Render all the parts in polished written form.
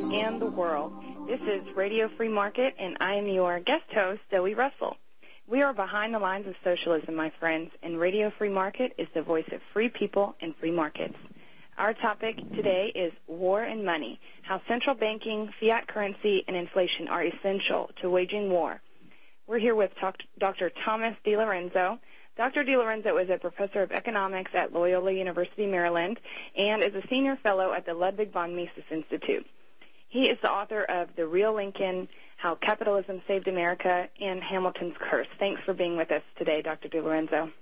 and the world. This is Radio Free Market, and I am your guest host, Zoe Russell. We are behind the lines of socialism, my friends, and Radio Free Market is the voice of free people and free markets. Our topic today is war and money, how central banking, fiat currency, and inflation are essential to waging war. We're here with Dr. Thomas DiLorenzo. Dr. DiLorenzo is a professor of economics at Loyola University, Maryland, and is a senior fellow at the Ludwig von Mises Institute. He is the author of The Real Lincoln, How Capitalism Saved America, and Hamilton's Curse. Thanks for being with us today, Dr. DiLorenzo.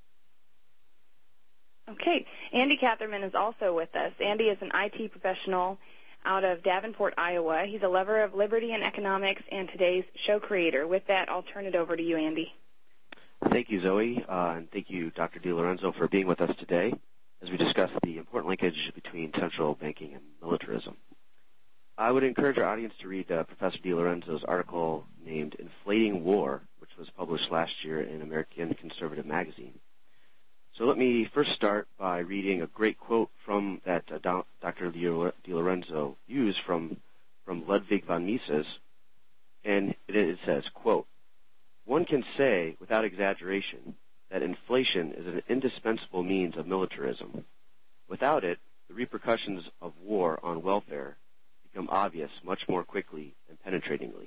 Okay, Andy Catherman is also with us. Andy is an IT professional out of Davenport, Iowa. He's a lover of liberty and economics and today's show creator. With that, I'll turn it over to you, Andy. Thank you, Zoe, and thank you, Dr. DiLorenzo, for being with us today as we discuss the important linkage between central banking and militarism. I would encourage our audience to read Professor DiLorenzo's article named Inflating War, which was published last year in American Conservative Magazine. So let me first start by reading a great quote from that Dr. DiLorenzo used from Ludwig von Mises, and it says, quote, "One can say, without exaggeration, that inflation is an indispensable means of militarism. Without it, the repercussions of war on welfare become obvious much more quickly and penetratingly.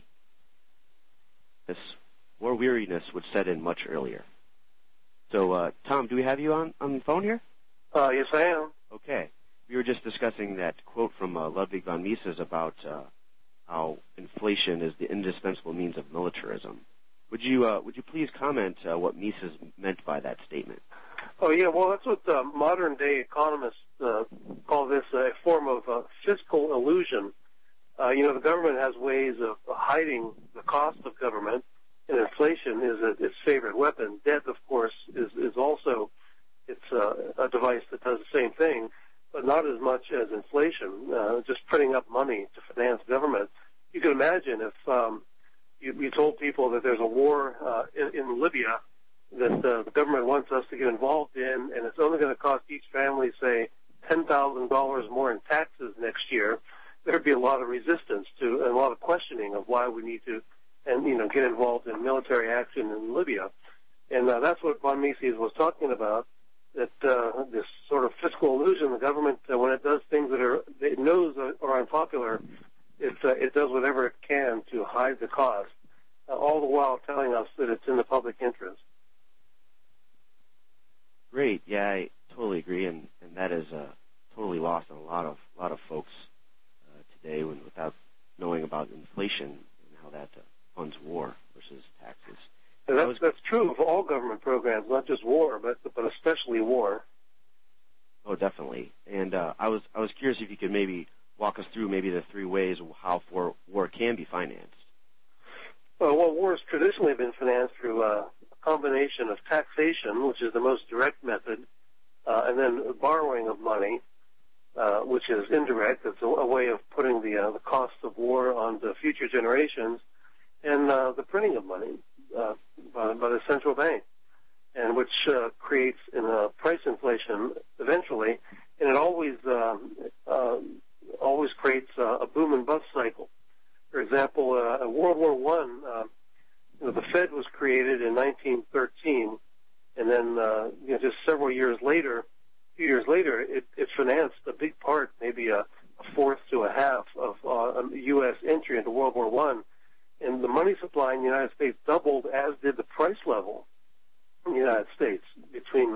This war weariness would set in much earlier." So, Tom, do we have you on the phone here? Yes, I am. Okay. We were just discussing that quote from Ludwig von Mises about how inflation is the indispensable means of militarism. Would you please comment what Mises meant by that statement? Oh, yeah, well, that's what modern-day economists call this a form of fiscal illusion. The government has ways of hiding the cost of government, and inflation is its favorite weapon. Debt, of course, is also a device that does the same thing, but not as much as inflation, just printing up money to finance government. You can imagine if you told people that there's a war in Libya that the government wants us to get involved in, and it's only going to cost each family, say, $10,000 more in taxes next year. There'd be a lot of resistance to and a lot of questioning of why we need to, get involved in military action in Libya. And that's what von Mises was talking about. That this sort of fiscal illusion, the government, when it does things that it knows are unpopular, it does whatever it can to hide the cost, all the while telling us that it's in the public interest. Great. Yeah, I totally agree, and that is totally lost on a lot of folks today without knowing about inflation and how that funds war versus taxes. That's true of all government programs, not just war, but especially war. Oh, definitely. And I was curious if you could maybe walk us through maybe the three ways of how war can be financed. Well, war has traditionally been financed through a combination of taxation, which is the most direct method, and then borrowing of money, which is indirect. It's a way of putting the cost of war on the future generations, and the printing of money by the central bank, and which creates price inflation eventually, and it always creates a boom and bust cycle. For example, in World War I, the Fed was created in 1913, and then just several years later, a few years later, it financed a big part, maybe a fourth to a half of U.S. entry into World War I. And the money supply in the United States doubled, as did the price level in the United States between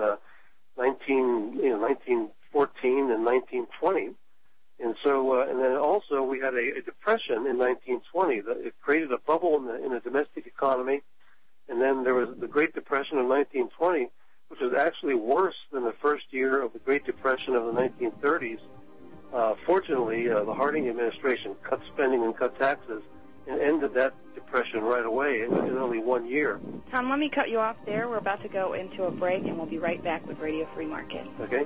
1914 and 1920. And so, and then also we had a depression in 1920. It created a bubble in the domestic economy. And then there was the Great Depression of 1920, which was actually worse than the first year of the Great Depression of the 1930s. Fortunately, the Harding administration cut spending and cut taxes and ended that depression right away in only 1 year. Tom, let me cut you off there. We're about to go into a break, and we'll be right back with Radio Free Market. Okay.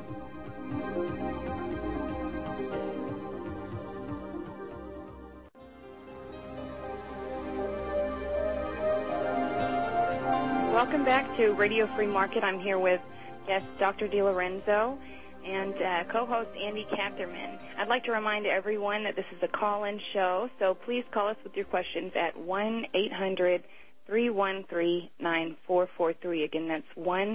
Welcome back to Radio Free Market. I'm here with guest Dr. DiLorenzo, and co-host Andy Catherman. I'd like to remind everyone that this is a call-in show, so please call us with your questions at 1-800-313-9443. Again, that's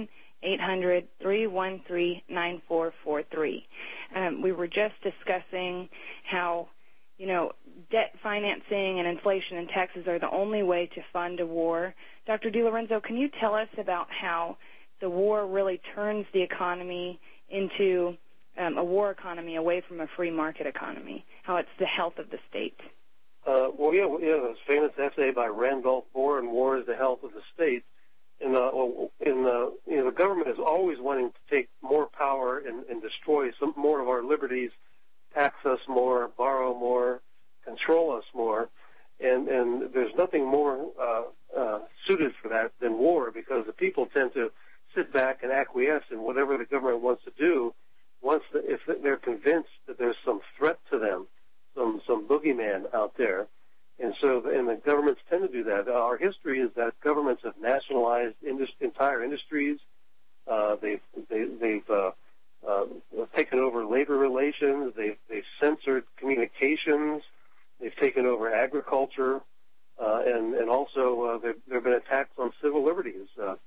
1-800-313-9443. We were just discussing how, debt financing and inflation and taxes are the only way to fund a war. Dr. DiLorenzo, can you tell us about how the war really turns the economy into a war economy away from a free market economy, how it's the health of the state? There's a famous essay by Randolph Bohr, War is the Health of the State. And the government is always wanting to take more power and destroy some more of our liberties, tax us more, borrow more, control us more. And there's nothing more suited for that than war, because the people tend to sit back and acquiesce in whatever the government wants to do if they're convinced that there's some threat to them, some boogeyman out there. And the governments tend to do that. Our history is that governments have nationalized entire industries. They've taken over labor relations. They've censored communications. They've taken over agriculture, and also there have been attacks on civil liberties.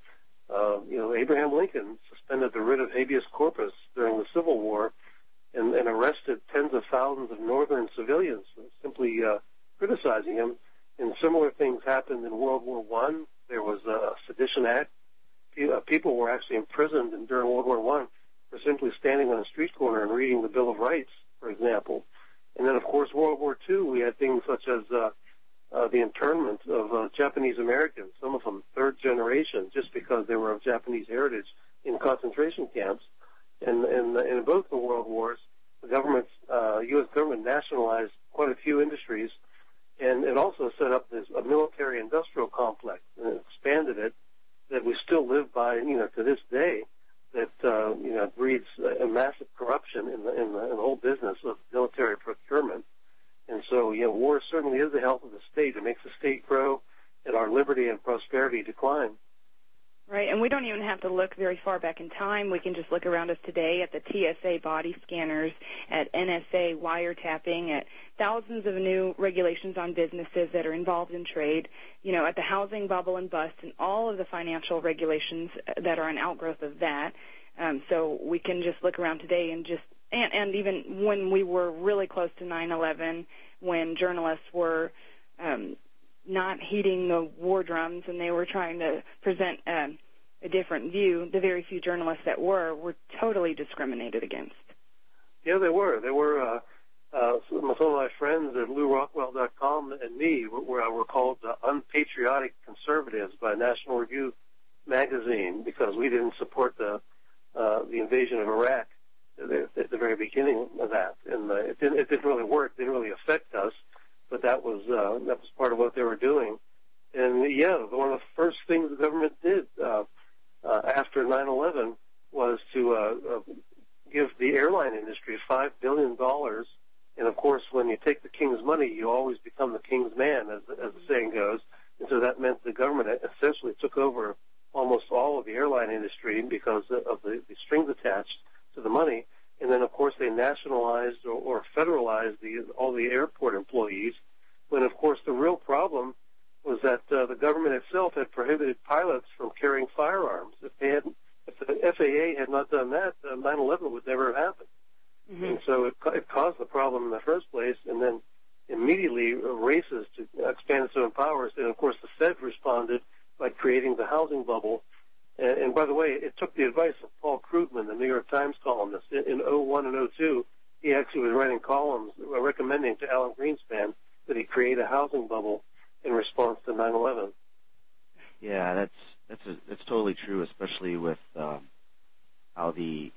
Abraham Lincoln suspended the writ of habeas corpus during the Civil War and arrested tens of thousands of northern civilians simply criticizing him. And similar things happened in World War I. There was a Sedition Act. People were actually imprisoned during World War I for simply standing on a street corner and reading the Bill of Rights, for example. And then, of course, World War II, we had things such as the internment of Japanese Americans, some of them third generation, just because they were of Japanese heritage, in concentration camps. And in both the world wars, the U.S. government nationalized quite a few industries, and it also set up a military-industrial complex and expanded it that we still live by, to this day. That breeds a massive corruption in the whole business of military procurement. And so, war certainly is the health of the state. It makes the state grow, and our liberty and prosperity decline. Right, and we don't even have to look very far back in time. We can just look around us today at the TSA body scanners, at NSA wiretapping, at thousands of new regulations on businesses that are involved in trade, at the housing bubble and bust, and all of the financial regulations that are an outgrowth of that. So we can just look around today and even when we were really close to 9/11, when journalists were not heeding the war drums and they were trying to present a different view, the very few journalists that were totally discriminated against. Yeah, they were. Some of my friends at LouRockwell.com and me were called unpatriotic conservatives by National Review magazine because we didn't support the invasion of Iraq at the very beginning of that, and it didn't really work. It didn't really affect us, but that was part of what they were doing. And one of the first things the government did after 9/11 was to give the airline industry $5 billion. And of course, when you take the king's money, you always become the king's man, as the saying goes. And so that meant the government essentially took over almost all of the airline industry because of the strings attached to the money. And then, of course, they nationalized or federalized all the airport employees, when, of course, the real problem was that the government itself had prohibited pilots from carrying firearms. If the FAA had not done that, 9/11 would never have happened. Mm-hmm. And so it caused the problem in the first place, and then immediately races to expand its own powers. And, of course, the Fed responded by creating the housing bubble. And by the way, it took the advice of Paul Krugman, the New York Times columnist. In 2001 and 2002, he actually was writing columns recommending to Alan Greenspan that he create a housing bubble in response to 9/11. Yeah, that's totally true, especially with how we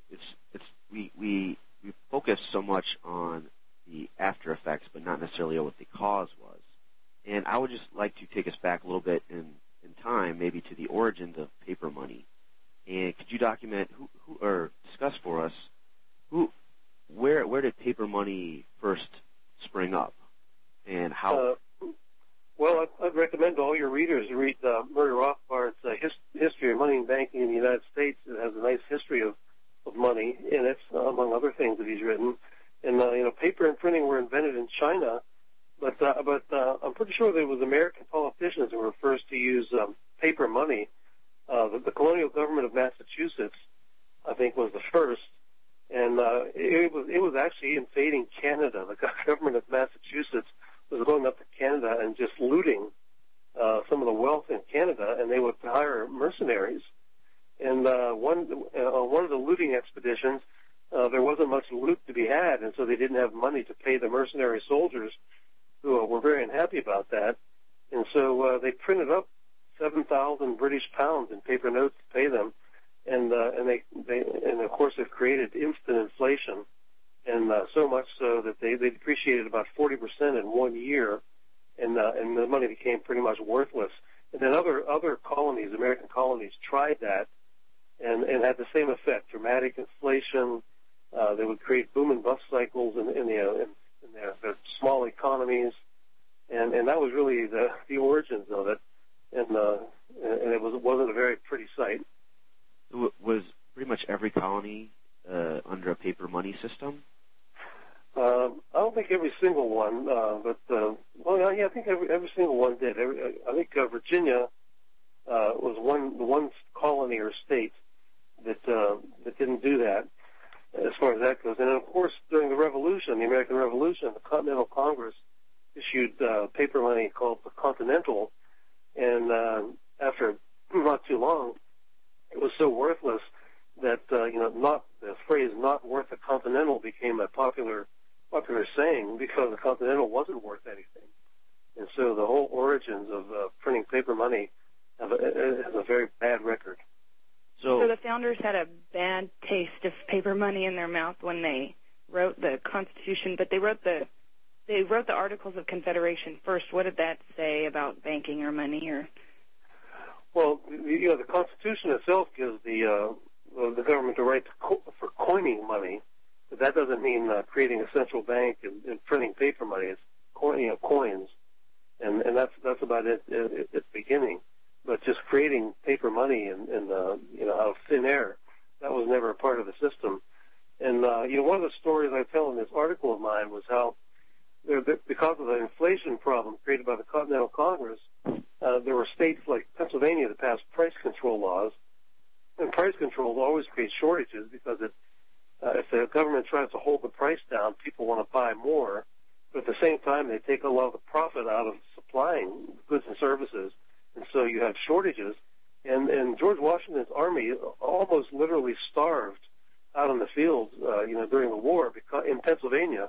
focus so much on the after effects, but not necessarily on what the cause was. And I would just like to take us back a little bit in time, maybe to the origins of paper money. And could you document who or discuss for us where did paper money first spring up and how? Well, I'd recommend to all your readers to read Murray Rothbard's History of Money and Banking in the United States. It has a nice history of of money in it, among other things that he's written. And paper and printing were invented in China, but I'm pretty sure that it was American politicians who were first to use paper money. The colonial government of Massachusetts, I think, was the first, and it was actually invading Canada. The government of Massachusetts was going up to Canada and just looting some of the wealth in Canada, and they would hire mercenaries. And one of the looting expeditions, there wasn't much loot to be had, and so they didn't have money to pay the mercenary soldiers, who were very unhappy about that. And so they printed up 7,000 British pounds in paper notes to pay them, and of course it created instant inflation, and so much so that they depreciated about 40% in 1 year, and the money became pretty much worthless. And then other colonies, American colonies, tried that, and had the same effect: dramatic inflation. They would create boom and bust cycles in their small economies, and that was really the origins of it. And it wasn't a very pretty sight. Was pretty much every colony under a paper money system? I don't think every single one, but I think every single one did. I think Virginia was one colony or state that didn't do that, as far as that goes. And of course, during the Revolution, the American Revolution, the Continental Congress issued paper money called the Continental, and after not too long, it was so worthless that not the phrase "not worth a Continental" became a popular saying, because the Continental wasn't worth anything. And so the whole origins of printing paper money has a very bad record. So the founders had a bad taste of paper money in their mouth when they wrote the Constitution, but they wrote the Articles of Confederation first. What did that say about banking or money? Or well, the Constitution itself gives the government the right for coining money, but that doesn't mean creating a central bank and printing paper money. It's coins, and that's about it at the beginning. But just creating paper money and out of thin air, that was never a part of the system. And one of the stories I tell in this article of mine was how because of the inflation problem created by the Continental Congress, there were states like Pennsylvania that passed price control laws, and price controls always create shortages because if the government tries to hold the price down, people want to buy more, but at the same time they take a lot of the profit out of supplying goods and services, and so you have shortages. And George Washington's army almost literally starved out in the fields, during the war in Pennsylvania,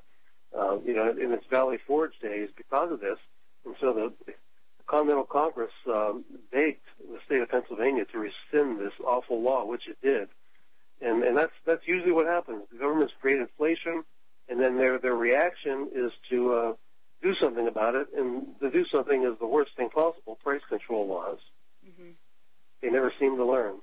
in its Valley Forge days because of this. And so the Continental Congress begged the state of Pennsylvania to rescind this awful law, which it did. And that's usually what happens. The governments create inflation, and then their reaction is to do something about it, and to do something is the worst thing possible: price control laws. Mm-hmm. They never seem to learn.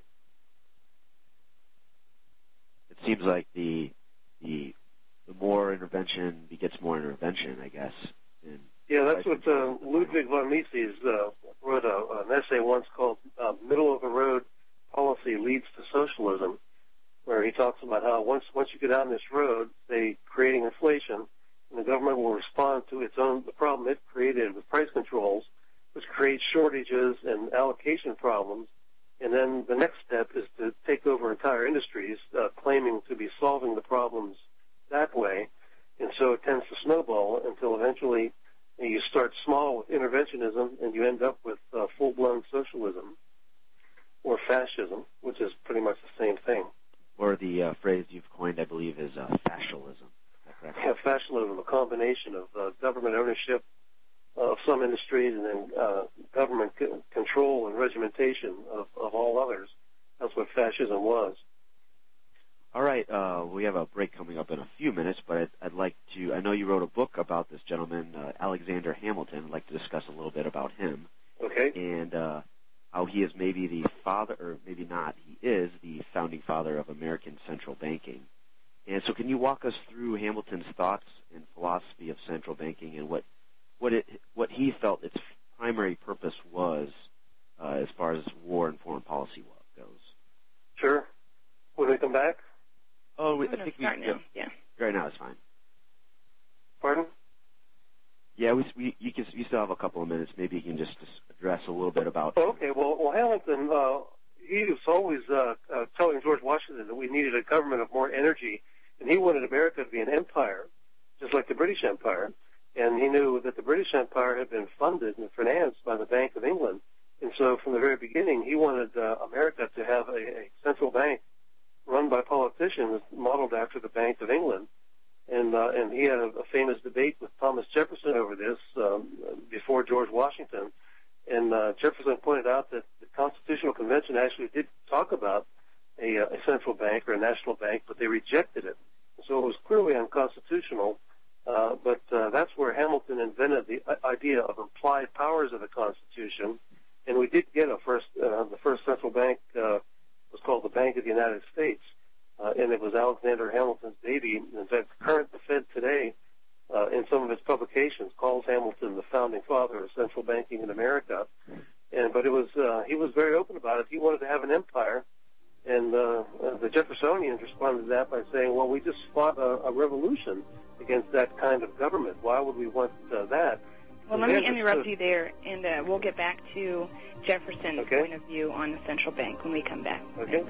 It seems like the more intervention begets more intervention, I guess. Yeah, that's what Ludwig von Mises wrote an essay once called "Middle of the Road Policy Leads to Socialism," where he talks about how once you get down this road, say creating inflation, and the government will respond to the problem it created with price controls, which creates shortages and allocation problems. And then the next step is to take over entire industries, claiming to be solving the problems that way. And so it tends to snowball until eventually you start small with interventionism, and you end up with full-blown socialism or fascism, which is pretty much the same thing. Or the phrase you've coined, I believe, is fascism. Yeah, fascism, a combination of government ownership of some industries and then government control and regimentation of all others. That's what fascism was. All right, we have a break coming up in a few minutes, but I'd like to, I know you wrote a book about this gentleman, Alexander Hamilton. I'd like to discuss a little bit about him. Okay. And how he is maybe the father, or maybe not, he is the founding father of American central banking. And so can you walk us through Hamilton's thoughts and philosophy of central banking and what he felt its primary purpose was as far as war and foreign policy goes? Sure. When we come back? Oh, I think start now. Yeah. Right now is fine. Pardon? Yeah, you still have a couple of minutes. Maybe you can just address a little bit about. Okay. Well, Hamilton, he was always telling George Washington that we needed a government of more energy, and he wanted America to be an empire, just like the British Empire. And he knew that the British Empire had been funded and financed by the Bank of England. And so from the very beginning, he wanted America to have a central bank run by politicians modeled after the Bank of England. And he had a famous debate with Thomas Jefferson over this before George Washington. And Jefferson pointed out that the Constitutional Convention actually did talk about a central bank or a national bank, but they rejected it. So it was clearly unconstitutional. But that's where Hamilton invented the idea of implied powers of the Constitution. And we did get the first central bank was called the Bank of the United States. And it was Alexander Hamilton's baby. In fact, the Fed today, in some of its publications, calls Hamilton the founding father of central banking in America. But it was he was very open about it. He wanted to have an empire, and the Jeffersonians responded to that by saying, "Well, we just fought a revolution against that kind of government. Why would we want that?" Well, let me interrupt you there, and we'll get back to Jefferson's point of view on the central bank when we come back. Okay.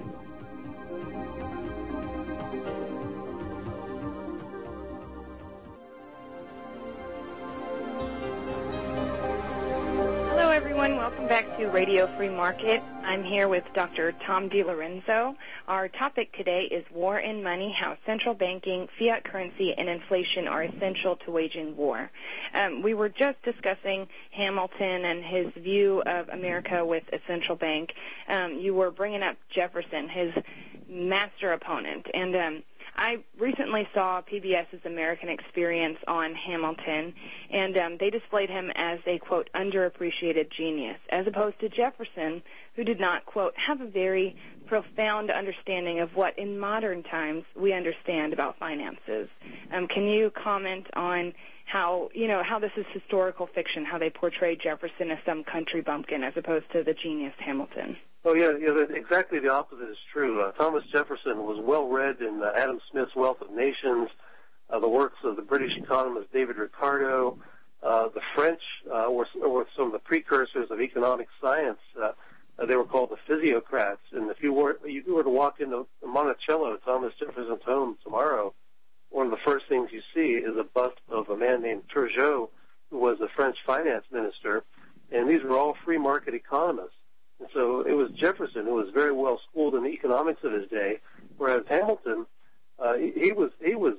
Hello, everyone. Welcome back to Radio Free Market. I'm here with Dr. Tom DiLorenzo. Our topic today is War and Money, how central banking, fiat currency, and inflation are essential to waging war. We were just discussing Hamilton and his view of America with a central bank. You were bringing up Jefferson, his master opponent. And I recently saw PBS's American Experience on Hamilton, and they displayed him as a, quote, underappreciated genius, as opposed to Jefferson, who did not, quote, have a very profound understanding of what in modern times we understand about finances. Can you comment on how this is historical fiction, how they portray Jefferson as some country bumpkin as opposed to the genius Hamilton? Oh, yeah, exactly the opposite is true. Thomas Jefferson was well-read in Adam Smith's Wealth of Nations, the works of the British economist David Ricardo. The French were some of the precursors of economic science. They were called the physiocrats. And if you were to walk into Monticello, Thomas Jefferson's home tomorrow, one of the first things you see is a bust of a man named Turgot, who was a French finance minister. And these were all free market economists. And so it was Jefferson who was very well schooled in the economics of his day, whereas Hamilton, he was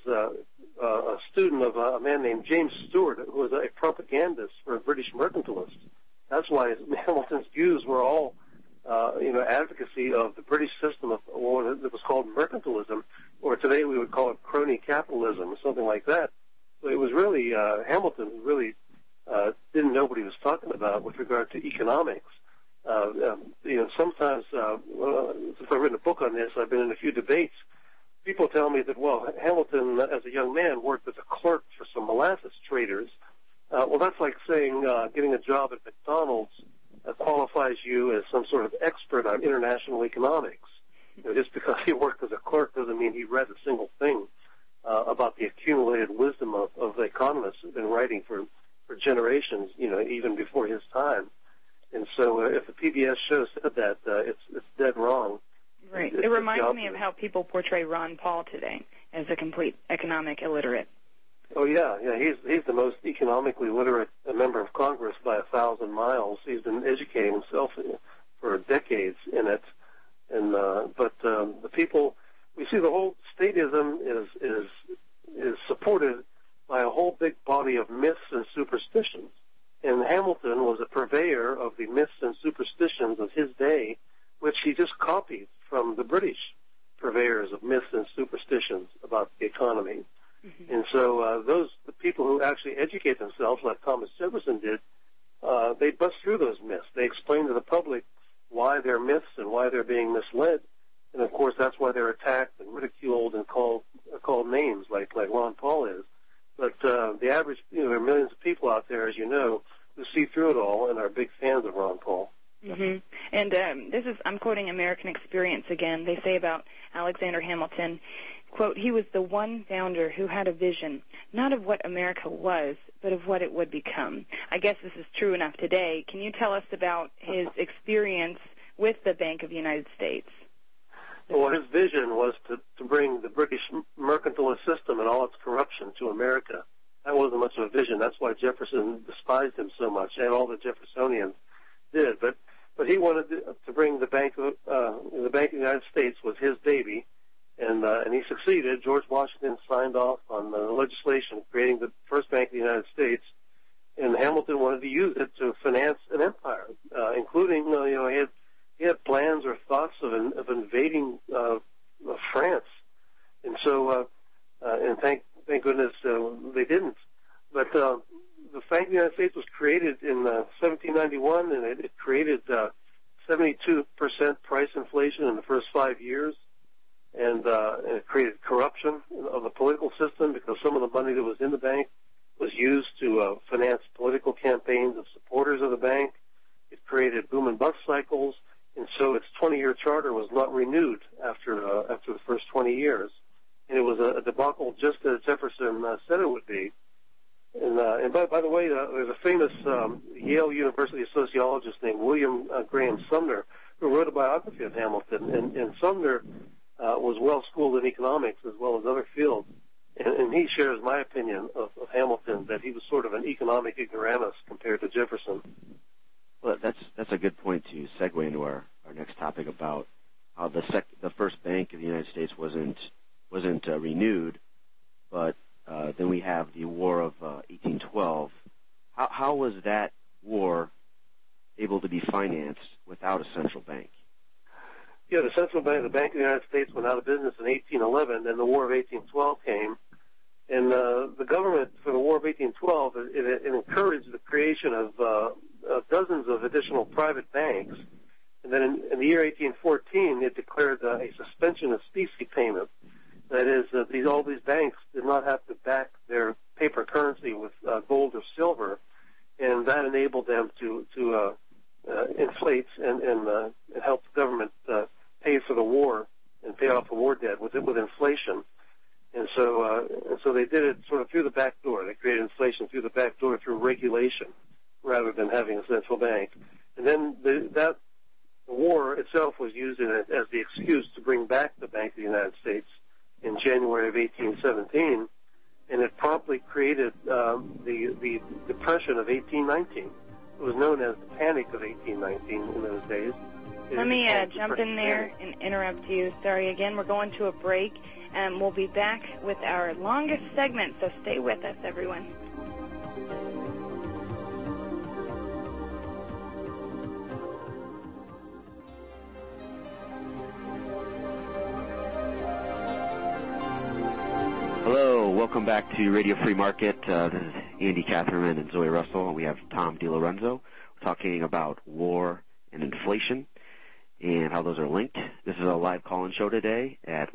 a student of a man named James Stewart, who was a propagandist for a British mercantilist. That's why Hamilton's views were all, advocacy of the British system of what was called mercantilism, or today we would call it crony capitalism, or something like that. So it was really Hamilton who really didn't know what he was talking about with regard to economics. Sometimes, since I've written a book on this, I've been in a few debates. People tell me that, well, Hamilton, as a young man, worked as a clerk for some molasses traders. Well, that's like saying getting a job at McDonald's qualifies you as some sort of expert on international economics. Just because he worked as a clerk doesn't mean he read a single thing about the accumulated wisdom of the economists who've been writing for generations, even before his time. And so if the PBS show said that, it's dead wrong. Right. It reminds me of how people portray Ron Paul today as a complete economic illiterate. Oh, yeah. He's the most economically literate member of Congress by 1,000 miles. He's been educating himself for decades in it. And but the people, we see the whole statism is supported by a whole big body of myths and superstitions. And Hamilton was a purveyor of the myths and superstitions of his day, which he just copied from the British purveyors of myths and superstitions about the economy. Mm-hmm. And so the people who actually educate themselves, like Thomas Jefferson did, they bust through those myths. They explain to the public why they're myths and why they're being misled. And, of course, that's why they're attacked and ridiculed and called names like Ron Paul is. But the average, there are millions of people out there, as you know, who see through it all and are big fans of Ron Paul. Mm-hmm. And I'm quoting American Experience again. They say about Alexander Hamilton, Quote, he was the one founder who had a vision, not of what America was, but of what it would become. I guess this is true enough today. Can you tell us about his experience with the Bank of the United States? Well, his vision was to bring the British mercantilist system and all its corruption to America. That wasn't much of a vision. That's why Jefferson despised him so much, and all the Jeffersonians did. But he wanted to bring the Bank of the United States was his baby, and he succeeded. George Washington signed off on the legislation creating the first Bank of the United States, and Hamilton wanted to use it to finance an empire, including he had plans or thoughts of invading France, and so and thank goodness they didn't. But the Bank of the United States was created in 1791, and it created 72% price inflation in the first 5 years, and it created corruption of the political system because some of the money that was in the bank was used to finance political campaigns of supporters of the bank. It created boom and bust cycles, and so its 20-year charter was not renewed after the first 20 years. And it was a debacle just as Jefferson said it would be. And by the way, there's a famous Yale University sociologist named William Graham Sumner who wrote a biography of Hamilton. And Sumner was well-schooled in economics as well as other fields. And he shares my opinion of Hamilton, that he was sort of an economic ignoramus compared to Jefferson. Well, that's a good point to segue into our next topic about how the first Bank of the United States wasn't renewed, but then we have the War of 1812. How was that war able to be financed without a central bank? Yeah, the central bank, the Bank of the United States, went out of business in 1811, and the War of 1812 came. And the government, for the War of 1812, it encouraged the creation of dozens of additional private banks. And then in the year 1814, it declared a suspension of specie payment. That is, all these banks did not have to back their paper currency with gold or silver, and that enabled them to inflate and help the government pay for the war and pay off the war debt with inflation. And so they did it sort of through the back door. They created inflation through the back door through regulation rather than having a central bank. And then the war itself was used as the excuse to bring back the Bank of the United States in January of 1817, and it promptly created the Depression of 1819. It was known as the Panic of 1819 in those days. Let me jump in there and interrupt you. Sorry again, we're going to a break, and we'll be back with our longest segment, so stay with us, everyone. Hello, welcome back to Radio Free Market. This is Andy Catherman and Zoe Russell, and we have Tom DiLorenzo. We're talking about war and inflation and how those are linked. This is a live call-in show today at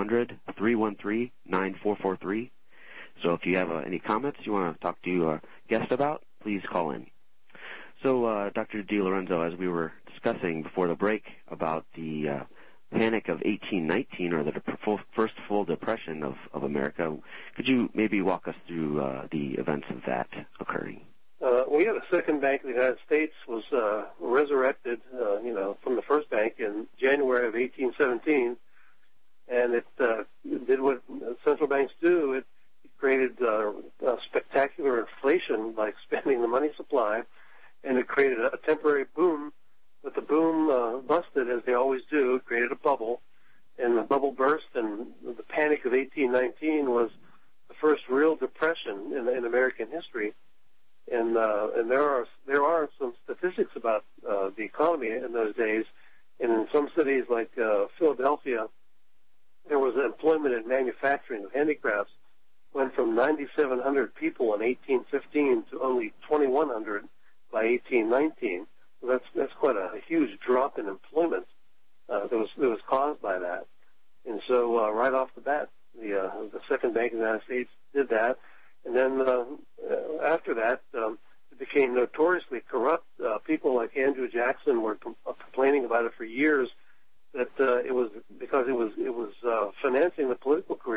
1-800-313-9443. So if you have any comments you want to talk to a guest about, please call in. So, Dr. DiLorenzo, as we were discussing before the break about the Panic of 1819, or the first full depression of America, could you maybe walk us through the events of that occurring? Well, yeah, the Second Bank of the United States was resurrected, from the first bank in January of 1817, and it did what central banks do. It created spectacular inflation by expanding the money supply, and it created a temporary boom. But the boom busted, as they always do. It created a bubble, and the bubble burst, and the Panic of 1819 was the first real depression in American history. And there are some statistics about the economy in those days. And in some cities like Philadelphia, there was employment in manufacturing of handicrafts went from 9,700 people in 1815 to only 2,100 by 1819. So that's quite a huge drop in employment that was caused by that. And so right off the bat, the Second Bank of the United States did that. And then after that, it became notoriously corrupt. People like Andrew Jackson were complaining about it for years, that it was because it was financing the political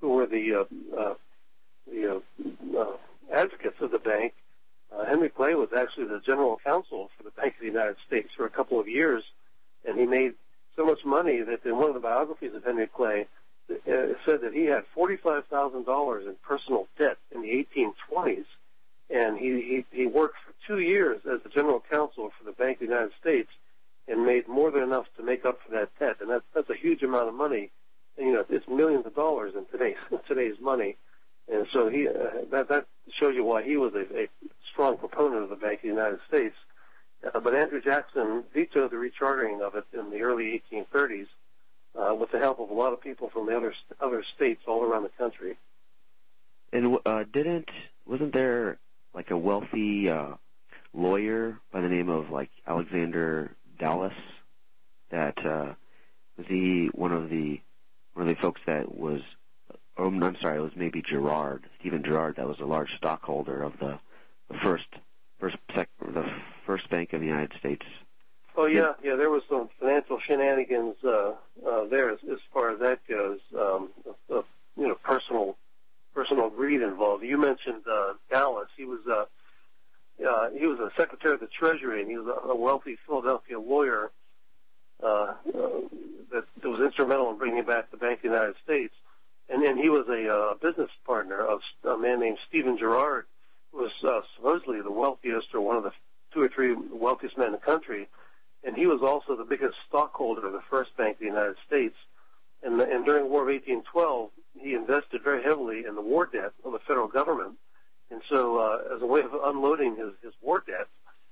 who were the advocates of the bank. Henry Clay was actually the general counsel for the Bank of the United States for a couple of years, and he made so much money that in one of the biographies of Henry Clay, it said that he had $45,000 in personal debt in the 1820s, and he worked for 2 years as the general counsel for the Bank of the United States and made more than enough to make up for that debt, and that's a huge amount of money. And, it's millions of dollars in today's money, and so that shows you why he was a strong proponent of the Bank of the United States. But Andrew Jackson vetoed the rechartering of it in the early 1830s with the help of a lot of people from the other states all around the country. And wasn't there like a wealthy lawyer by the name of like Alexander Dallas that was he one of the folks that was? I'm sorry, it was maybe Stephen Girard, that was a large stockholder of the first Bank of the United States. Oh yeah, there was some financial shenanigans there as far as that goes. Personal greed involved. You mentioned Dallas. He was a secretary of the Treasury, and he was a wealthy Philadelphia lawyer that was instrumental in bringing back the Bank of the United States. And then he was a business partner of a man named Stephen Girard, who was supposedly the wealthiest or one of the 2 or 3 wealthiest men in the country. And he was also the biggest stockholder of the first Bank of the United States. And during the War of 1812, he invested very heavily in the war debt of the federal government. And so as a way of unloading his war debt,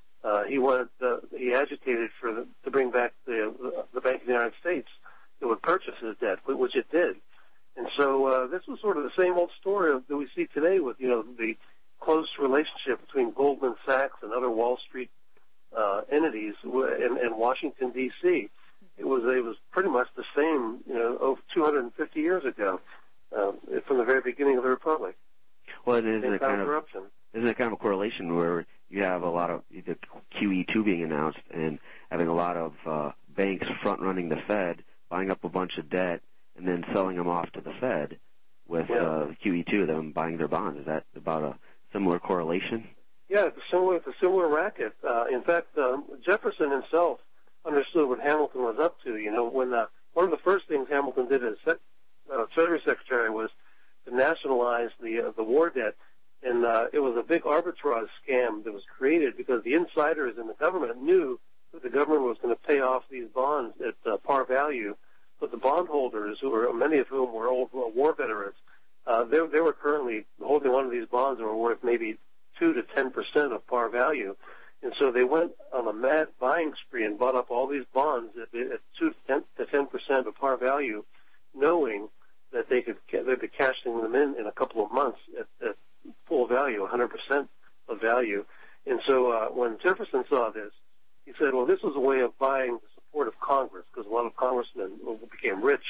he agitated to bring back the Bank of the United States that would purchase his debt, which it did. And so this was sort of the same old story that we see today with, the close relationship between Goldman Sachs and other Wall Street entities in Washington, D.C. It was pretty much the same, over 250 years ago, from the very beginning of the Republic. Well, isn't it kind of a correlation where you have a lot of the QE2 being announced and having a lot of banks front-running the Fed, buying up a bunch of debt, and then selling them off to the Fed with QE2, them buying their bonds? Is that about a similar correlation? Yeah, it's a similar racket. In fact, Jefferson himself understood what Hamilton was up to. When one of the first things Hamilton did as Treasury Secretary was to nationalize the war debt, and it was a big arbitrage scam that was created because the insiders in the government knew that the government was going to pay off these bonds at par value, but the bondholders, many of whom were old war veterans, they were currently holding on to these bonds that were worth maybe 2 to 10% of par value. And so they went on a mad buying spree and bought up all these bonds at 2 to 10% of par value, knowing that they'd be cashing them in a couple of months at full value, 100% of value. And so when Jefferson saw this, he said, well, this was a way of buying the support of Congress, because a lot of congressmen became rich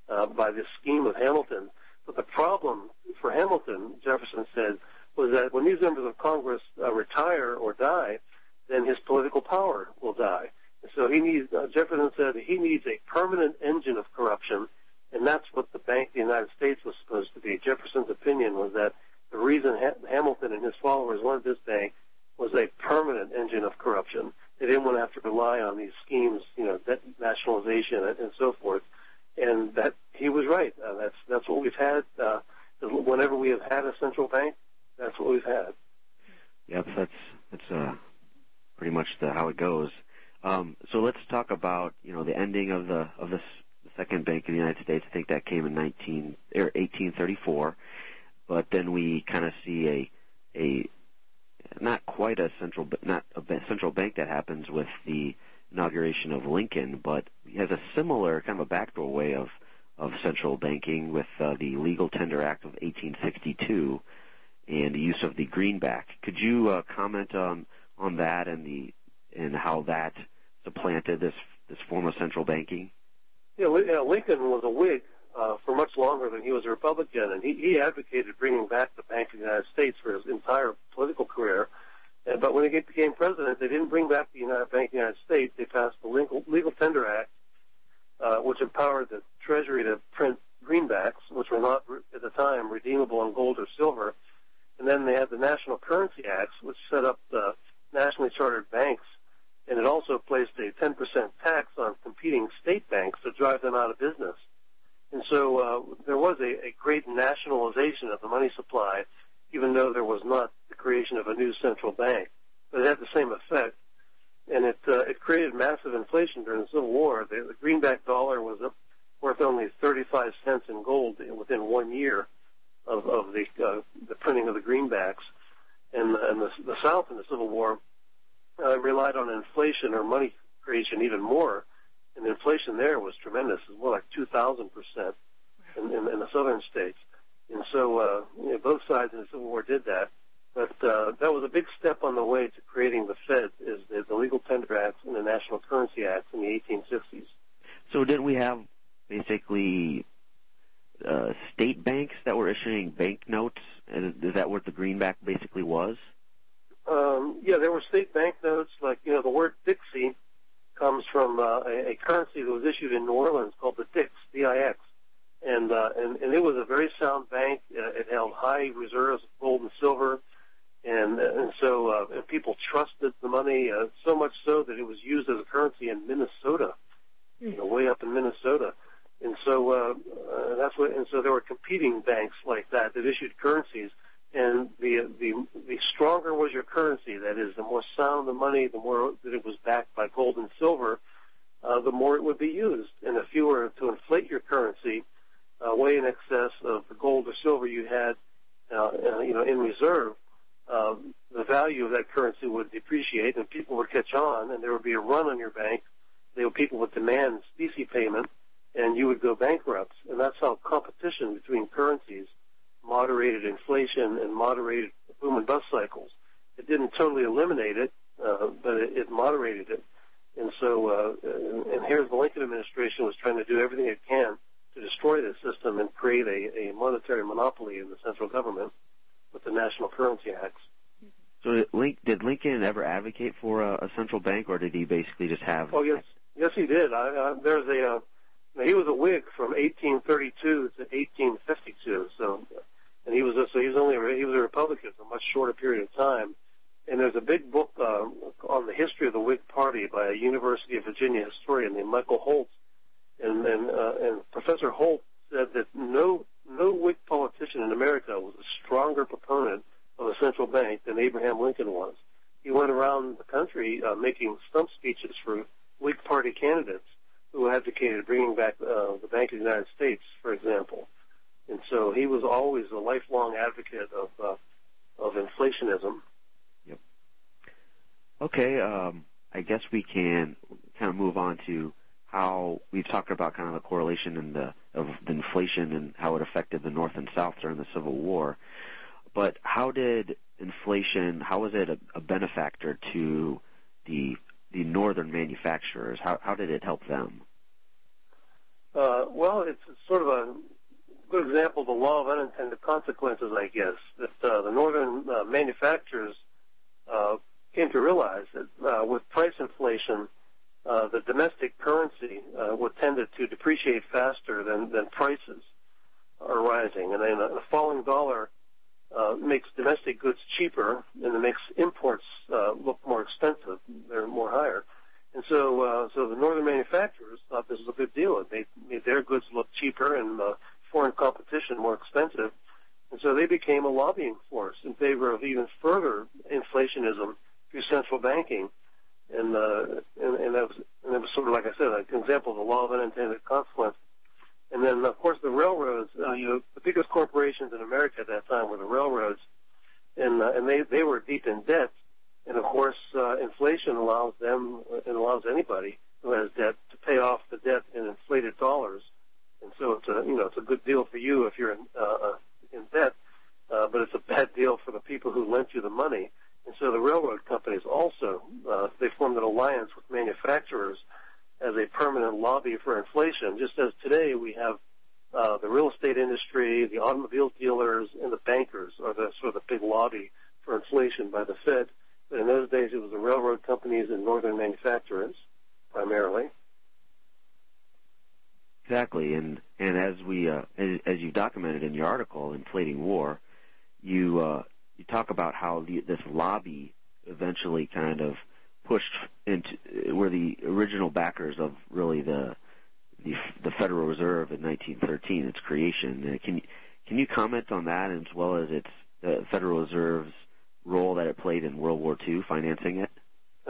by this scheme of Hamilton. But the problem for Hamilton, Jefferson said, was that when these members of Congress retire or die, then his political power will die. And so Jefferson said that he needs a permanent engine of corruption, and that's what the Bank of the United States was supposed to be. Jefferson's opinion was that the reason Hamilton and his followers wanted this bank was a permanent engine of corruption. They didn't want to have to rely on these schemes, debt nationalization and so forth. And that he was right. That's what we've had. Whenever we have had a central bank, that's what we've had. Yep, that's pretty much how it goes. So let's talk about the ending of the Second Bank of the United States. I think that came in 1834, but then we kind of see a not quite a central bank that happens with the inauguration of Lincoln, but he has a similar kind of a backdoor way of central banking with the Legal Tender Act of 1862 and the use of the greenback. Could you comment on that and how that supplanted this form of central banking? Yeah, Lincoln was a Whig for much longer than he was a Republican, and he advocated bringing back the Bank of the United States for his entire political career. But when he became president, they didn't bring back the Bank of the United States. They passed the Legal Tender Act, which empowered the Treasury to print greenbacks, which were not at the the time, redeemable in gold or silver. And then they had the National Currency Acts, which set up the nationally chartered banks, and it also placed a 10% tax on competing state banks to drive them out of business. And so there was a great nationalization of the money supply, even though there was not the creation of a new central bank. But it had the same effect, and it created massive inflation during the Civil War. The greenback dollar was worth only 35 cents in gold within 1 year of the printing of the greenbacks. And the South in the Civil War relied on inflation or money creation even more, and the inflation there was tremendous. It was more like 2,000% in the southern states. And so both sides in the Civil War did that. But that was a big step on the way to creating the Fed, is the Legal Tender Acts and the National Currency Acts in the 1860s. So didn't we have basically state banks that were issuing banknotes? And is that what the greenback basically was? Yeah, there were state banknotes. Like, the word Dixie comes from a currency that was issued in New Orleans called the Dix, D-I-X. And it was a very sound bank. It held high reserves of gold and silver. And so people trusted the money so much so that it was used as a currency in Minnesota, way up in Minnesota. And so so there were competing banks like that issued currencies. And the stronger was your currency, that is, the more sound the money, the more that it was backed by gold and silver, the more it would be used. And if you were to inflate your currency way in excess of the gold or silver you had, in reserve, the value of that currency would depreciate, and people would catch on, and there would be a run on your bank. People would demand specie payment, and you would go bankrupt. And that's how competition between currencies moderated inflation and moderated boom and bust cycles. It didn't totally eliminate it, but it moderated it. And so, and here's the Lincoln administration was trying to do everything it can to destroy this system and create a monetary monopoly in the central government with the National Currency Acts. So did Lincoln ever advocate for a central bank, or did he basically just have? Oh, yes, he did. He was a Whig from 1832 to 1852. And he was a Republican for a much shorter period of time. And there's a big book on the history of the Whig Party by a University of Virginia historian named Michael Holt. And Professor Holt said that no Whig politician in America was a stronger proponent of a central bank than Abraham Lincoln was. He went around the country making stump speeches for Whig Party candidates who advocated bringing back the Bank of the United States, for example. And so he was always a lifelong advocate of inflationism. Yep. Okay, I guess we can kind of move on to how we've talked about kind of the correlation of the inflation and how it affected the North and South during the Civil War. But how did inflation, how was it a benefactor to the northern manufacturers? How did it help them? Well, it's sort of a good example of the law of unintended consequences, I guess, that the northern manufacturers came to realize that with price inflation, the domestic currency would tend to depreciate faster than prices are rising. And then the falling dollar makes domestic goods cheaper, and it makes imports look more expensive. They're more higher. And so the northern manufacturers thought this was a good deal. It made their goods look cheaper and foreign competition more expensive. And so they became a lobbying force in favor of even further inflationism through central banking. And that was sort of, like I said, an example of the law of unintended consequence. And then, of course, the railroads, the biggest corporations in America at that time were the railroads, and they were deep in debt. And, of course, inflation allows them, and allows anybody who has debt to pay off the debt in inflated dollars. And so it's a good deal for you if you're in debt, but it's a bad deal for the people who lent you the money. And so the railroad companies also, they formed an alliance with manufacturers as a permanent lobby for inflation, just as today we have the real estate industry, the automobile dealers, and the bankers are the sort of the big lobby for inflation by the Fed. But in those days, it was the railroad companies and northern manufacturers primarily. Exactly, and And as you documented in your article, Inflating War, you talk about how this lobby eventually kind of pushed into where the original backers of really the Federal Reserve in 1913, its creation. Can you comment on that, as well as the Federal Reserve's role that it played in World War II, financing it?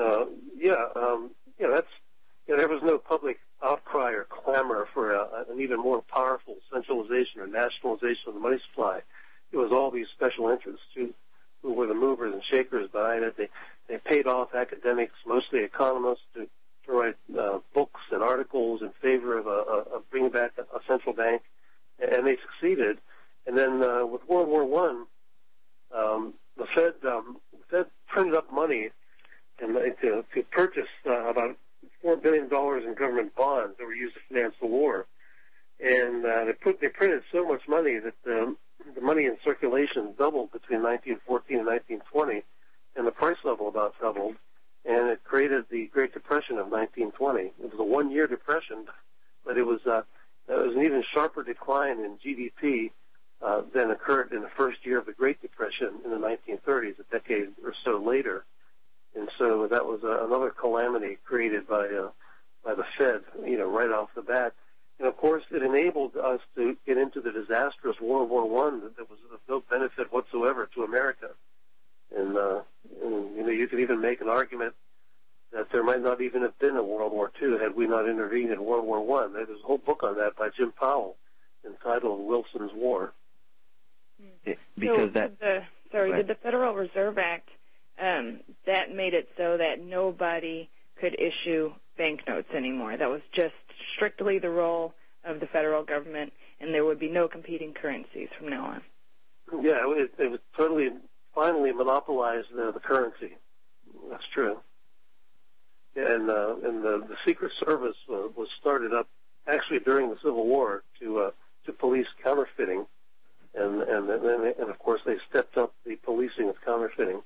There was no public outcry or clamor for an even more powerful centralization or nationalization of the money supply. It was all these special interests who were the movers and shakers behind it. They paid off academics, mostly economists, to write books and articles in favor of bringing back a central bank, and they succeeded. And then with World War I, the Fed printed up money to purchase about $4 billion in government bonds that were used to finance the war. And they printed so much money that the money in circulation doubled between 1914 and 1920, and the price level about doubled, and it created the Great Depression of 1920. It was a one-year depression, but it was an even sharper decline in GDP than occurred in the first year of the Great Depression in the 1930s, a decade or so later. And so that was another calamity created by the Fed, right off the bat. And of course, it enabled us to get into the disastrous World War I that was of no benefit whatsoever to America. And you could even make an argument that there might not even have been a World War II had we not intervened in World War I. There's a whole book on that by Jim Powell entitled Wilson's War. Because did the Federal Reserve Act that made it so that nobody could issue banknotes anymore? That was just strictly the role of the federal government, and there would be no competing currencies from now on. Yeah, it was finally monopolized the currency. That's true. And the Secret Service was started up actually during the Civil War to police counterfeiting, and of course they stepped up the policing of counterfeiting.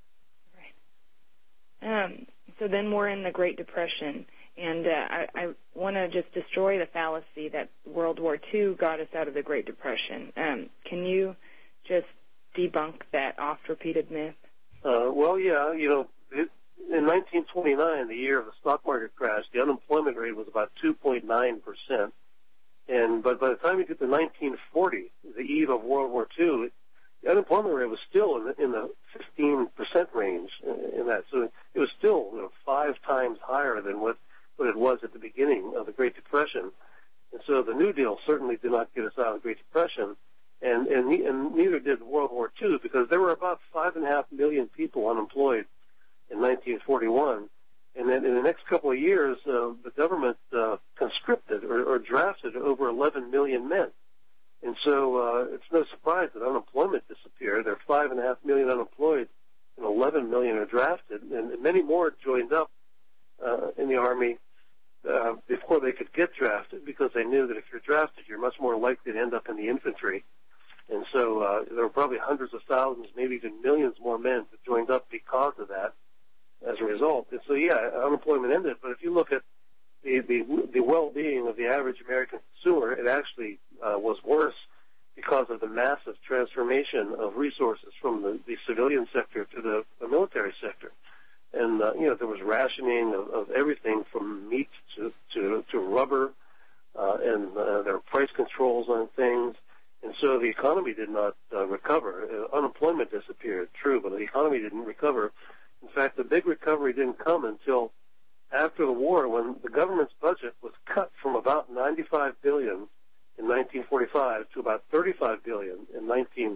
Right. So then we're in the Great Depression, and I want to just destroy the fallacy that World War II got us out of the Great Depression. Can you just debunk that oft-repeated myth? Well, yeah, in 1929, the year of the stock market crash, the unemployment rate was about 2.9%. But by the time you get to 1940, the eve of World War II, the unemployment rate was still in the 15% range in that. So it was still 5 times higher than what it was at the beginning of the Great Depression. And so the New Deal certainly did not get us out of the Great Depression, and neither did World War II, because there were about 5.5 million people unemployed in 1941. And then in the next couple of years, the government conscripted or drafted over 11 million men. And so it's no surprise that unemployment disappeared. There are 5.5 million unemployed, and 11 million are drafted, and many more joined up in the Army before they could get drafted, because they knew that if you're drafted, you're much more likely to end up in the infantry. And so there were probably hundreds of thousands, maybe even millions more men that joined up because of that as a result. And so, yeah, unemployment ended. But if you look at the well-being of the average American consumer, it actually was worse because of the massive transformation of resources from the civilian sector to the military sector. And, there was rationing of everything from meat to rubber, and there were price controls on things. And so the economy did not recover. Unemployment disappeared, true, but the economy didn't recover. In fact, the big recovery didn't come until after the war, when the government's budget was cut from about $95 billion in 1945 to about $35 billion in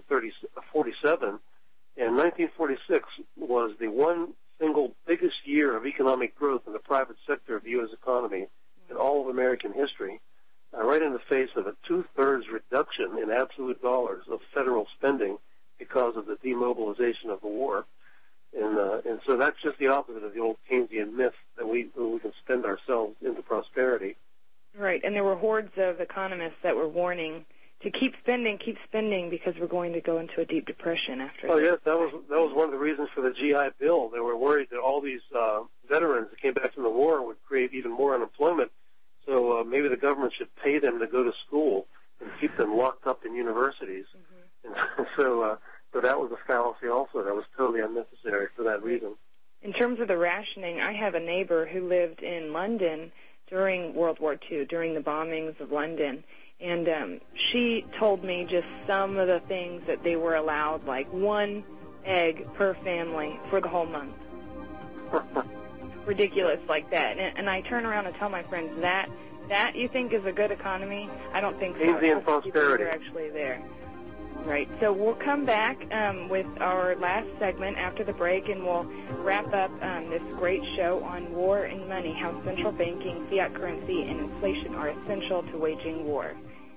1947. And 1946 was the one single biggest year of economic growth in the private sector of the U.S. economy in all of American history, right in the face of a 2/3 reduction in absolute dollars of federal spending because of the demobilization of the war. And so that's just the opposite of the old Keynesian myth that we can spend ourselves into prosperity. Right, and there were hordes of economists that were warning to keep spending, because we're going to go into a deep depression after. Oh yes, that was one of the reasons for the GI Bill. They were worried that all these veterans that came back from the war would create even more unemployment. So maybe the government should pay them to go to school and keep them locked up in universities. And so that was a fallacy also. That was totally unnecessary for that reason. In terms of the rationing, I have a neighbor who lived in London during World War II, during the bombings of London. And she told me just some of the things that they were allowed, like 1 egg per family for the whole month. Ridiculous like that. And I turn around and tell my friends, that you think is a good economy? I don't think so. Keynesian prosperity. Are actually there. Right. So we'll come back with our last segment after the break, and we'll wrap up this great show on war and money, how central banking, fiat currency, and inflation are essential to waging war.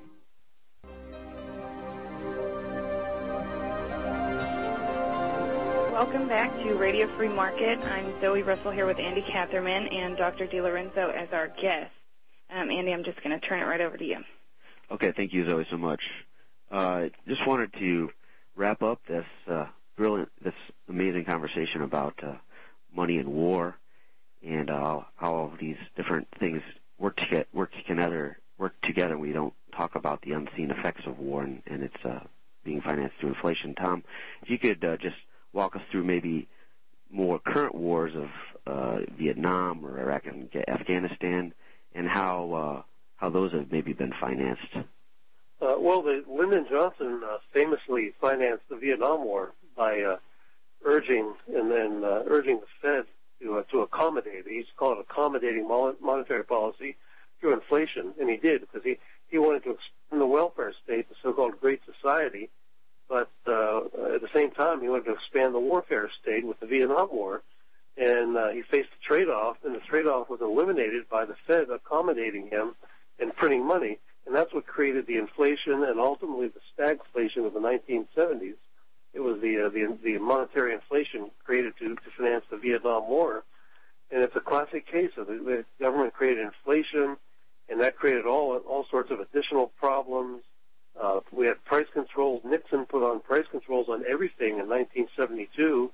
Welcome back to Radio Free Market. I'm Zoe Russell here with Andy Catherman and Dr. DiLorenzo as our guest. Andy, I'm just going to turn it right over to you. Okay, thank you, Zoe, so much. Just wanted to wrap up this this amazing conversation about money and war, and how all of these different things work together. We don't talk about the unseen effects of war and it's being financed through inflation. Tom, if you could just walk us through maybe more current wars of Vietnam or Iraq and Afghanistan, and how those have maybe been financed. Well, Lyndon Johnson famously financed the Vietnam War by urging the Fed to accommodate. He used to call it accommodating monetary policy through inflation, and he did, because he wanted to expand the welfare state, the so-called Great Society, but at the same time he wanted to expand the warfare state with the Vietnam War, and he faced a trade-off, and the trade-off was eliminated by the Fed accommodating him and printing money. And that's what created the inflation and ultimately the stagflation of the 1970s. It was the monetary inflation created to finance the Vietnam War. And it's a classic case of the government created inflation, and that created all sorts of additional problems. We had price controls. Nixon put on price controls on everything in 1972.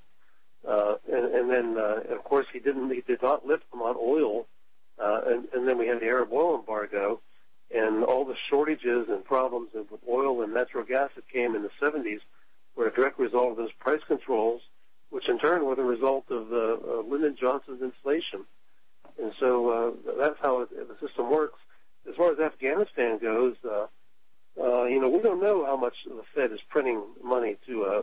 And then, of course, he did not lift them on oil. And then we had the Arab oil embargo. And all the shortages and problems with oil and natural gas that came in the 70s were a direct result of those price controls, which in turn were the result of Lyndon Johnson's inflation. And so that's how the system works. As far as Afghanistan goes, we don't know how much the Fed is printing money to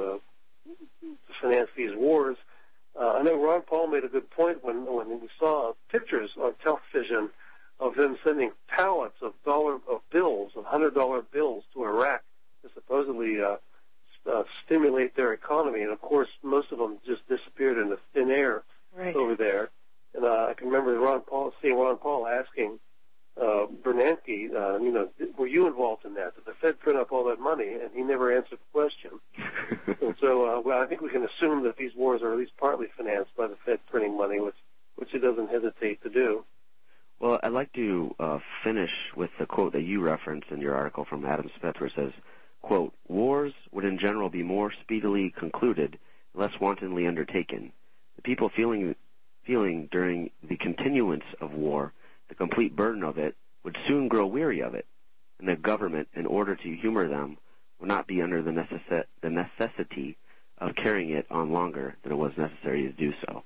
finance these wars. I know Ron Paul made a good point when we saw pictures on television of them sending pallets of bills, of $100 bills to Iraq to supposedly stimulate their economy. And, of course, most of them just disappeared into thin air over there. And I can remember seeing Ron Paul asking Bernanke, were you involved in that? Did the Fed print up all that money? And he never answered the question. And so I think we can assume that these wars are at least partly financed by the Fed printing money, which it doesn't hesitate to do. Well, I'd like to finish with the quote that you referenced in your article from Adam Smith, where it says, quote, "Wars would in general be more speedily concluded, less wantonly undertaken. The people feeling during the continuance of war the complete burden of it would soon grow weary of it, and the government, in order to humor them, would not be under the necessity of carrying it on longer than it was necessary to do so."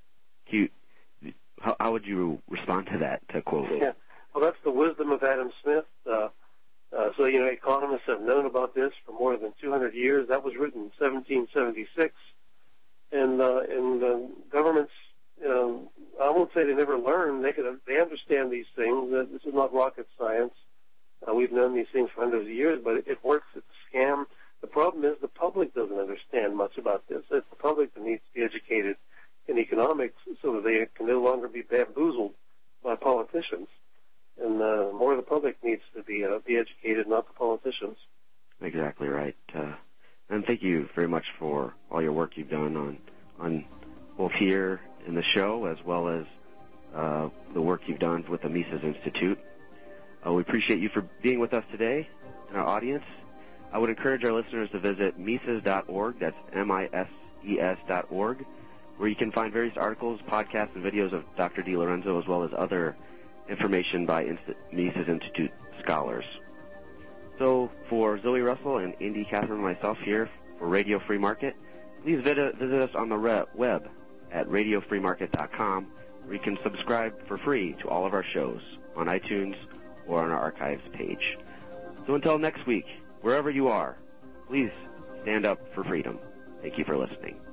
How would you respond to that quote? Yeah. Well, that's the wisdom of Adam Smith. So, economists have known about this for more than 200 years. That was written in 1776. And governments, I won't say they never learn. They understand these things. This is not rocket science. We've known these things for hundreds of years, but it works. It's a scam. The problem is the public doesn't understand much about this. It's the public that needs to be educated in economics so that they can no longer be bamboozled by politicians. And more of the public needs to be educated, not the politicians. Exactly right. And thank you very much for all your work you've done on both here in the show as well as the work you've done with the Mises Institute. We appreciate you for being with us today and our audience. I would encourage our listeners to visit Mises.org, that's MISES.org, where you can find various articles, podcasts, and videos of Dr. DiLorenzo, as well as other information by Mises Institute scholars. So for Zoe Russell and Indy Catherine and myself here for Radio Free Market, please visit us on the web at radiofreemarket.com, where you can subscribe for free to all of our shows on iTunes or on our archives page. So until next week, wherever you are, please stand up for freedom. Thank you for listening.